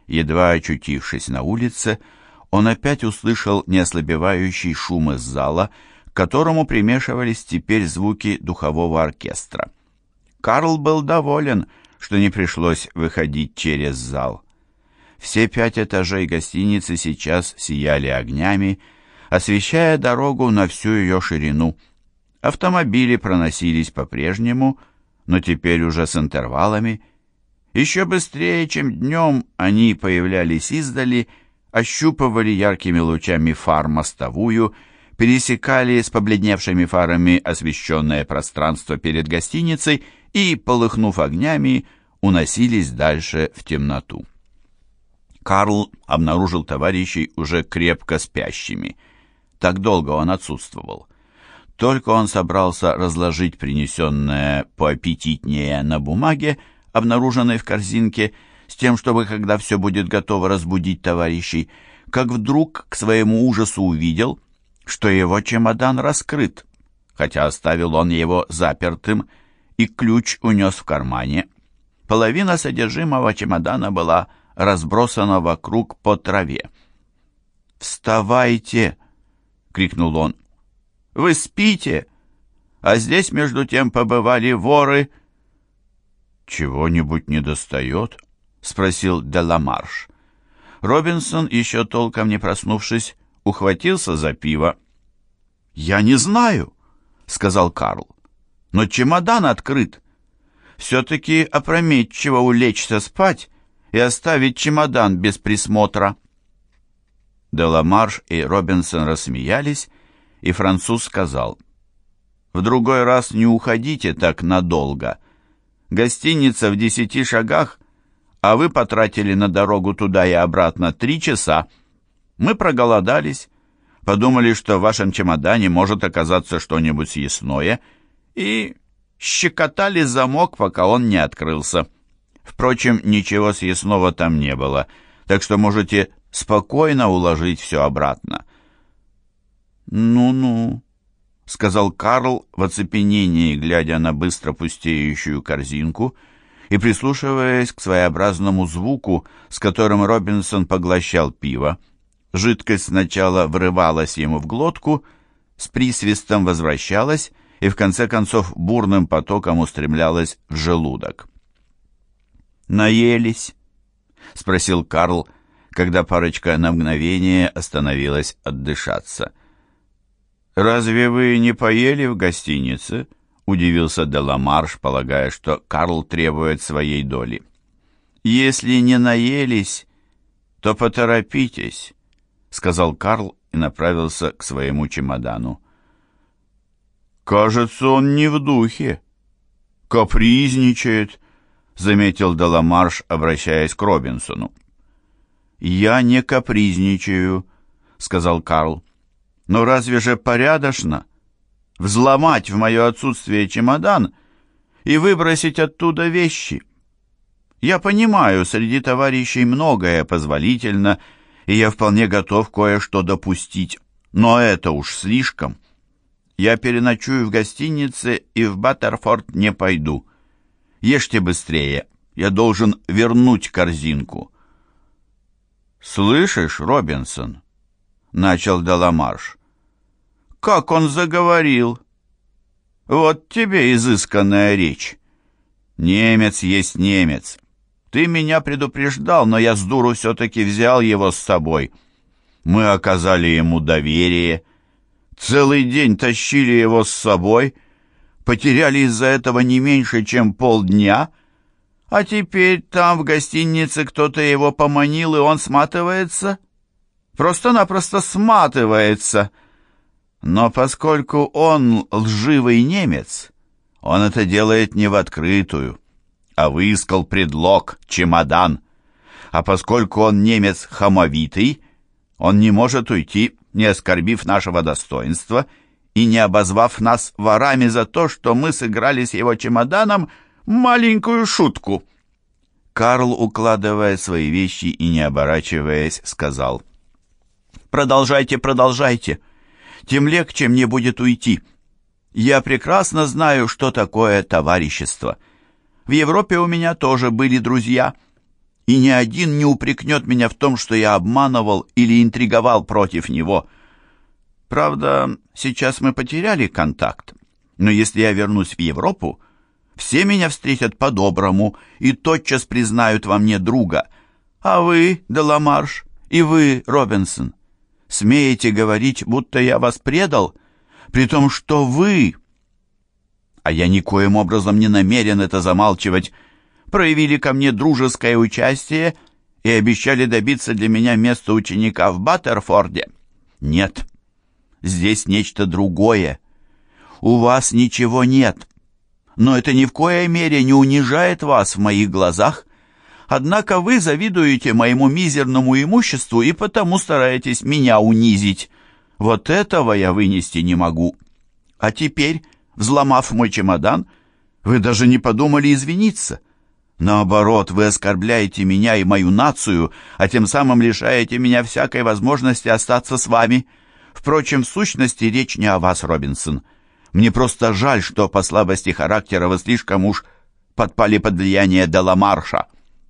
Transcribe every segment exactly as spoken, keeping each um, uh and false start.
Едва очутившись на улице, он опять услышал неослабевающий шум из зала, к которому примешивались теперь звуки духового оркестра. Карл был доволен, что не пришлось выходить через зал. Все пять этажей гостиницы сейчас сияли огнями, освещая дорогу на всю ее ширину. Автомобили проносились по-прежнему, но теперь уже с интервалами. Еще быстрее, чем днем, они появлялись издали, ощупывали яркими лучами фар мостовую, пересекали с побледневшими фарами освещенное пространство перед гостиницей и, полыхнув огнями, уносились дальше в темноту. Карл обнаружил товарищей уже крепко спящими. Так долго он отсутствовал. Только он собрался разложить принесенное поаппетитнее на бумаге, обнаруженной в корзинке, с тем, чтобы, когда все будет готово, разбудить товарищей, как вдруг к своему ужасу увидел, что его чемодан раскрыт, хотя оставил он его запертым, и ключ унес в кармане. Половина содержимого чемодана была разбросана вокруг по траве. «Вставайте!» — крикнул он. «Вы спите, а здесь между тем побывали воры». «Чего-нибудь недостает?» — спросил Деламарш. Робинсон, еще толком не проснувшись, ухватился за пиво. «Я не знаю», — сказал Карл, — «но чемодан открыт. Все-таки опрометчиво улечься спать и оставить чемодан без присмотра». Деламарш и Робинсон рассмеялись, и француз сказал: «В другой раз не уходите так надолго. Гостиница в десяти шагах, а вы потратили на дорогу туда и обратно три часа. Мы проголодались, подумали, что в вашем чемодане может оказаться что-нибудь съестное, и щекотали замок, пока он не открылся. Впрочем, ничего съестного там не было, так что можете спокойно уложить все обратно». «Ну-ну», — сказал Карл в оцепенении, глядя на быстро пустеющую корзинку и прислушиваясь к своеобразному звуку, с которым Робинсон поглощал пиво. Жидкость сначала врывалась ему в глотку, с присвистом возвращалась и в конце концов бурным потоком устремлялась в желудок. «Наелись?» — спросил Карл, когда парочка на мгновение остановилась отдышаться. «Разве вы не поели в гостинице?» — удивился Деламарш, полагая, что Карл требует своей доли. «Если не наелись, то поторопитесь», — сказал Карл и направился к своему чемодану. «Кажется, он не в духе. Капризничает», — заметил Деламарш, обращаясь к Робинсону. «Я не капризничаю», — сказал Карл. «Но разве же порядочно взломать в мое отсутствие чемодан и выбросить оттуда вещи? Я понимаю, среди товарищей многое позволительно, и я вполне готов кое-что допустить, но это уж слишком. Я переночую в гостинице и в Баттерфорд не пойду. Ешьте быстрее, я должен вернуть корзинку». «Слышишь, Робинсон?» — начал Деламарш. «Как он заговорил! Вот тебе изысканная речь. Немец есть немец. Ты меня предупреждал, но я с дуру все-таки взял его с собой. Мы оказали ему доверие, целый день тащили его с собой, потеряли из-за этого не меньше, чем полдня, а теперь там в гостинице кто-то его поманил, и он сматывается. Просто-напросто сматывается. Но поскольку он лживый немец, он это делает не в открытую, а выискал предлог — чемодан. А поскольку он немец хамовитый, он не может уйти, не оскорбив нашего достоинства и не обозвав нас ворами за то, что мы сыграли с его чемоданом маленькую шутку». Карл, укладывая свои вещи и не оборачиваясь, сказал: «Продолжайте, продолжайте. Тем легче мне будет уйти. Я прекрасно знаю, что такое товарищество. В Европе у меня тоже были друзья, и ни один не упрекнет меня в том, что я обманывал или интриговал против него. Правда, сейчас мы потеряли контакт, но если я вернусь в Европу, все меня встретят по-доброму и тотчас признают во мне друга. А вы, Деламарш, и вы, Робинсон, смеете говорить, будто я вас предал, при том, что вы, а я никоим образом не намерен это замалчивать, проявили ко мне дружеское участие и обещали добиться для меня места ученика в Баттерфорде. Нет, здесь нечто другое. У вас ничего нет, но это ни в коей мере не унижает вас в моих глазах. Однако вы завидуете моему мизерному имуществу и потому стараетесь меня унизить. Вот этого я вынести не могу. А теперь, взломав мой чемодан, вы даже не подумали извиниться. Наоборот, вы оскорбляете меня и мою нацию, а тем самым лишаете меня всякой возможности остаться с вами. Впрочем, в сущности, речь не о вас, Робинсон. Мне просто жаль, что по слабости характера вы слишком уж подпали под влияние Деламарша».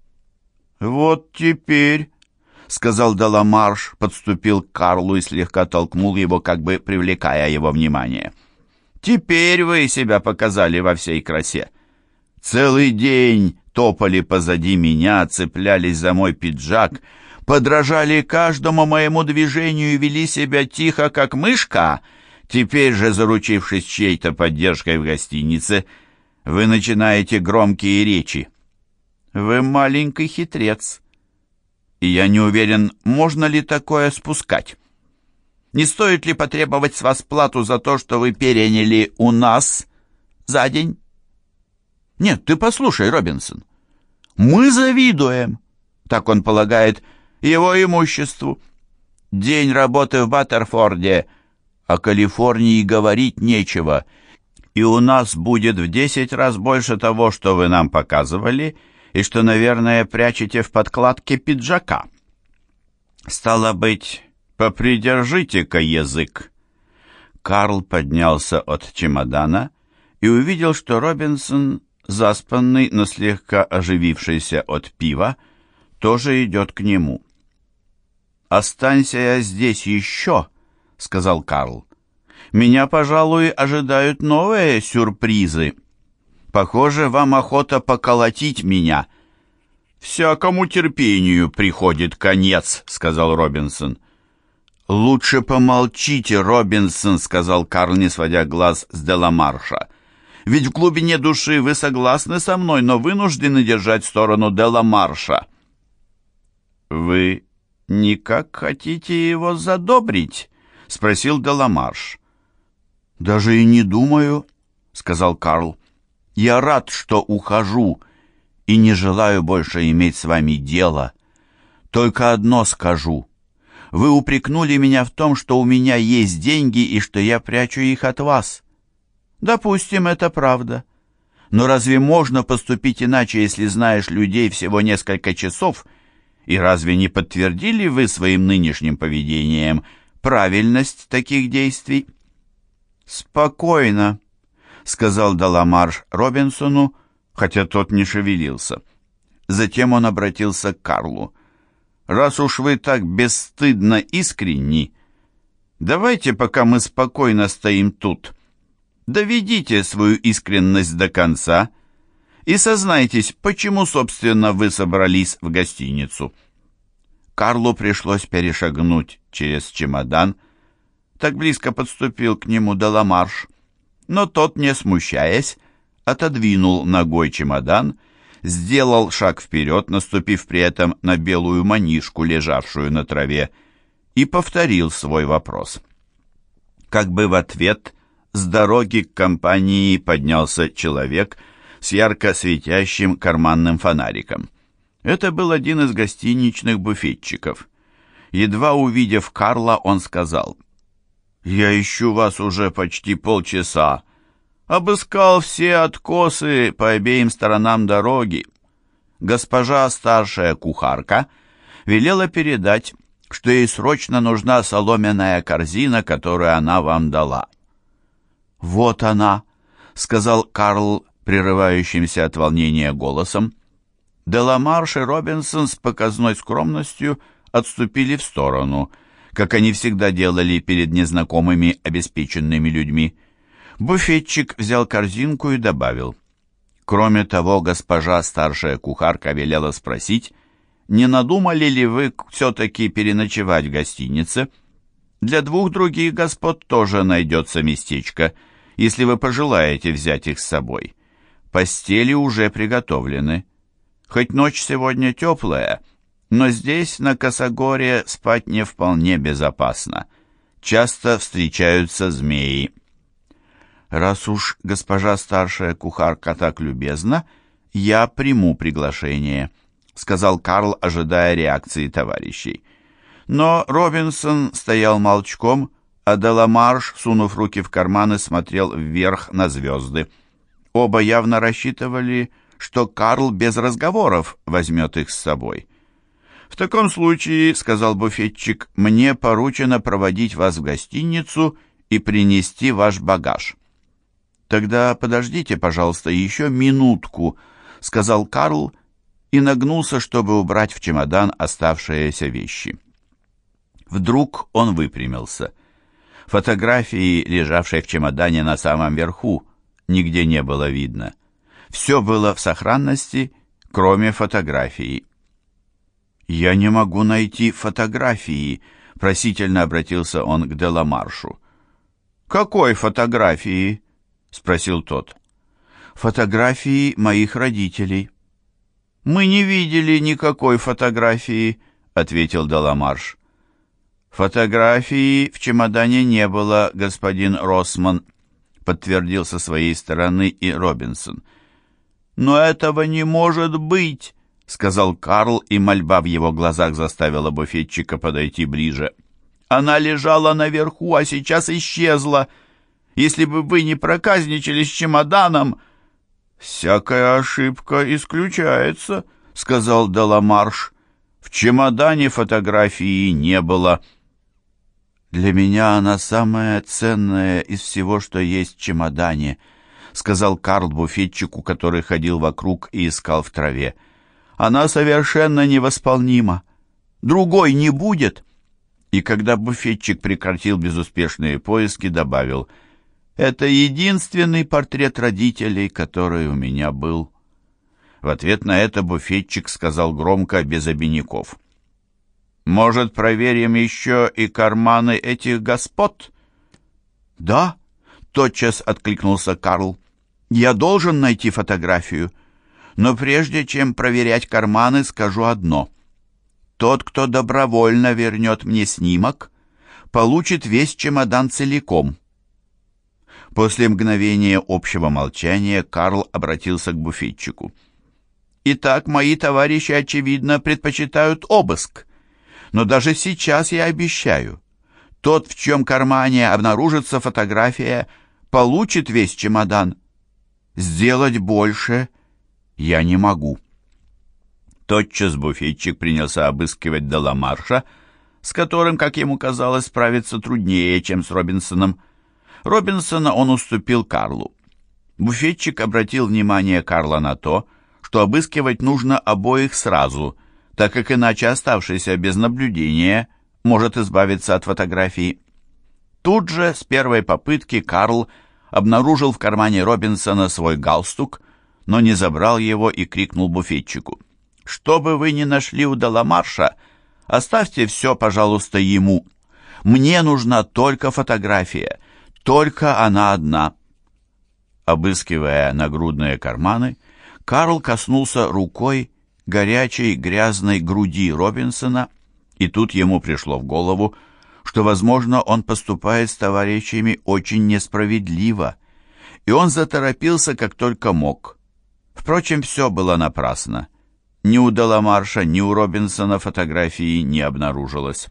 «Вот теперь», — сказал Деламарш, подступил к Карлу и слегка толкнул его, как бы привлекая его внимание. «Теперь вы себя показали во всей красе. Целый день топали позади меня, цеплялись за мой пиджак, подражали каждому моему движению и вели себя тихо, как мышка. Теперь же, заручившись чьей-то поддержкой в гостинице, вы начинаете громкие речи. Вы маленький хитрец, и я не уверен, можно ли такое спускать. Не стоит ли потребовать с вас плату за то, что вы переняли у нас за день? Нет, ты послушай, Робинсон. Мы завидуем, так он полагает, его имуществу. День работы в Баттерфорде, о Калифорнии говорить нечего, и у нас будет в десять раз больше того, что вы нам показывали, и что, наверное, прячете в подкладке пиджака. Стало быть, попридержите-ка язык». Карл поднялся от чемодана и увидел, что Робинсон, заспанный, но слегка оживившийся от пива, тоже идет к нему. «Останься я здесь еще», — сказал Карл. «Меня, пожалуй, ожидают новые сюрпризы. Похоже, вам охота поколотить меня». «Всякому терпению приходит конец», — сказал Робинсон. «Лучше помолчите, Робинсон», — сказал Карл, не сводя глаз с Деламарша. «Ведь в глубине души вы согласны со мной, но вынуждены держать сторону Деламарша». «Вы никак хотите его задобрить?» — спросил Деламарш. «Даже и не думаю», — сказал Карл. «Я рад, что ухожу, и не желаю больше иметь с вами дело. Только одно скажу. Вы упрекнули меня в том, что у меня есть деньги и что я прячу их от вас. Допустим, это правда. Но разве можно поступить иначе, если знаешь людей всего несколько часов? И разве не подтвердили вы своим нынешним поведением правильность таких действий?» «Спокойно», — сказал Деламарш Робинсону, хотя тот не шевелился. Затем он обратился к Карлу. «Раз уж вы так бесстыдно искренни, давайте, пока мы спокойно стоим тут, доведите свою искренность до конца и сознайтесь, почему, собственно, вы собрались в гостиницу». Карлу пришлось перешагнуть через чемодан. Так близко подступил к нему Деламарш, но тот, не смущаясь, отодвинул ногой чемодан, сделал шаг вперед, наступив при этом на белую манишку, лежавшую на траве, и повторил свой вопрос. Как бы в ответ с дороги к компании поднялся человек с ярко светящим карманным фонариком. Это был один из гостиничных буфетчиков. Едва увидев Карла, он сказал: «Я ищу вас уже почти полчаса. Обыскал все откосы по обеим сторонам дороги. Госпожа старшая кухарка велела передать, что ей срочно нужна соломенная корзина, которую она вам дала». «Вот она», — сказал Карл прерывающимся от волнения голосом. Деламарш и Робинсон с показной скромностью отступили в сторону, как они всегда делали перед незнакомыми обеспеченными людьми. Буфетчик взял корзинку и добавил: «Кроме того, госпожа старшая кухарка велела спросить, не надумали ли вы все-таки переночевать в гостинице? Для двух других господ тоже найдется местечко, если вы пожелаете взять их с собой. Постели уже приготовлены. Хоть ночь сегодня теплая, но здесь, на Косогоре, спать не вполне безопасно. Часто встречаются змеи». «Раз уж госпожа старшая кухарка так любезна, я приму приглашение», — сказал Карл, ожидая реакции товарищей. Но Робинсон стоял молчком, а Деламарш, сунув руки в карманы, смотрел вверх на звезды. Оба явно рассчитывали, что Карл без разговоров возьмет их с собой. «В таком случае, — сказал буфетчик, — мне поручено проводить вас в гостиницу и принести ваш багаж». «Тогда подождите, пожалуйста, еще минутку», — сказал Карл и нагнулся, чтобы убрать в чемодан оставшиеся вещи. Вдруг он выпрямился. Фотографии, лежавшей в чемодане на самом верху, нигде не было видно. Все было в сохранности, кроме фотографии. «Я не могу найти фотографии», — просительно обратился он к Деламаршу. «Какой фотографии?» — спросил тот. «Фотографии моих родителей». «Мы не видели никакой фотографии», — ответил Деламарш. «Фотографии в чемодане не было, господин Россман», — подтвердил со своей стороны и Робинсон. «Но этого не может быть», — сказал Карл, и мольба в его глазах заставила буфетчика подойти ближе. «Она лежала наверху, а сейчас исчезла. Если бы вы не проказничали с чемоданом...» «Всякая ошибка исключается», — сказал Деламарш. «В чемодане фотографии не было». «Для меня она самая ценная из всего, что есть в чемодане», — сказал Карл буфетчику, который ходил вокруг и искал в траве. «Она совершенно невосполнима. Другой не будет». И когда буфетчик прекратил безуспешные поиски, добавил: «Это единственный портрет родителей, который у меня был». В ответ на это буфетчик сказал громко, без обиняков: «Может, проверим еще и карманы этих господ?» «Да», — тотчас откликнулся Карл. «Я должен найти фотографию. Но прежде чем проверять карманы, скажу одно. Тот, кто добровольно вернет мне снимок, получит весь чемодан целиком». После мгновения общего молчания Карл обратился к буфетчику. «Итак, мои товарищи, очевидно, предпочитают обыск. Но даже сейчас я обещаю, тот, в чьем кармане обнаружится фотография, получит весь чемодан. Сделать больше я не могу». Тотчас буфетчик принялся обыскивать Деламарша, с которым, как ему казалось, справиться труднее, чем с Робинсоном. Робинсона он уступил Карлу. Буфетчик обратил внимание Карла на то, что обыскивать нужно обоих сразу, так как иначе оставшийся без наблюдения может избавиться от фотографии. Тут же, с первой попытки, Карл обнаружил в кармане Робинсона свой галстук, но не забрал его и крикнул буфетчику: «Что бы вы ни нашли у Деламарша, оставьте все, пожалуйста, ему. Мне нужна только фотография, только она одна». Обыскивая нагрудные карманы, Карл коснулся рукой горячей грязной груди Робинсона, и тут ему пришло в голову, что, возможно, он поступает с товарищами очень несправедливо, и он заторопился как только мог. Впрочем, все было напрасно. Ни у Деламарша, ни у Робинсона фотографии не обнаружилось.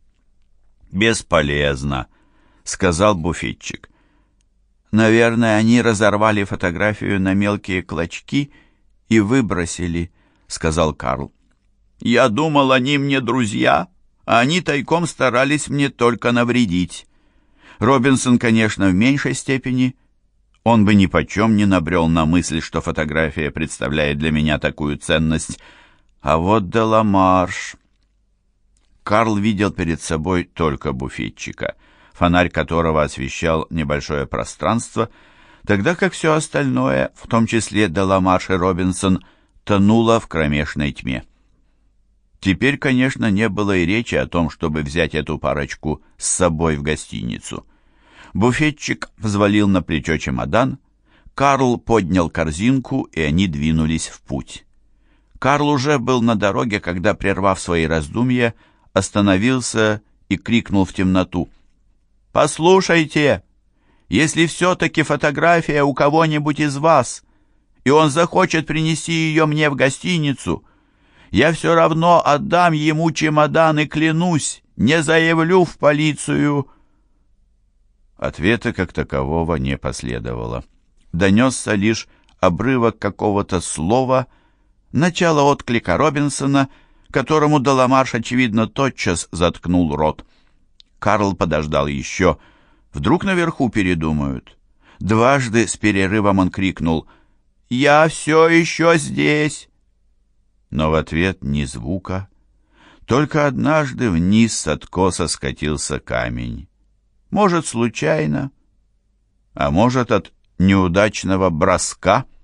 «Бесполезно», — сказал буфетчик. «Наверное, они разорвали фотографию на мелкие клочки и выбросили», — сказал Карл. «Я думал, они мне друзья, а они тайком старались мне только навредить. Робинсон, конечно, в меньшей степени. Он бы ни почем не набрел на мысль, что фотография представляет для меня такую ценность. А вот Деламарш... Карл видел перед собой только буфетчика, фонарь которого освещал небольшое пространство, тогда как все остальное, в том числе Деламарш и Робинсон, тонуло в кромешной тьме. Теперь, конечно, не было и речи о том, чтобы взять эту парочку с собой в гостиницу. Буфетчик взвалил на плечо чемодан, Карл поднял корзинку, и они двинулись в путь. Карл уже был на дороге, когда, прервав свои раздумья, остановился и крикнул в темноту: «Послушайте, если все-таки фотография у кого-нибудь из вас, и он захочет принести ее мне в гостиницу, я все равно отдам ему чемодан и клянусь, не заявлю в полицию». Ответа как такового не последовало. Донесся лишь обрывок какого-то слова, начало отклика Робинсона, которому Деламарш, очевидно, тотчас заткнул рот. Карл подождал еще. Вдруг наверху передумают. Дважды с перерывом он крикнул: «Я все еще здесь!» Но в ответ ни звука. Только однажды вниз с откоса скатился камень. Может, случайно, а может, от неудачного броска.